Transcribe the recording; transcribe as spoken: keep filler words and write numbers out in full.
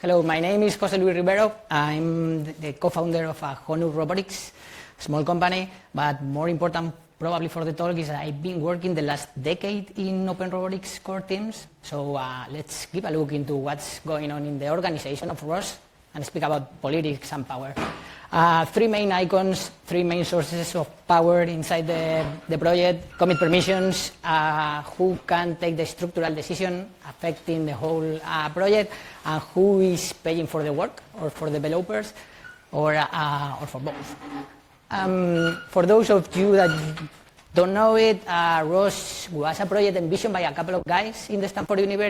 Hello, my name is Jose Luis Rivero. I'm the co-founder of uh, Honor Robotics, a small company, but more important probably for the talk is that I've been working the last decade in open robotics core teams. So uh, let's give a look into what's going on in the organization of R O S and speak about politics and power. Uh, three main icons, three main sources of power inside the, the project, commit permissions, uh, who can take the structural decision affecting the whole uh, project, and who is paying for the work, or for developers, or, uh, or for both. Um, for those of you that don't know it, uh, R O S was a project envisioned by a couple of guys in the Stanford University.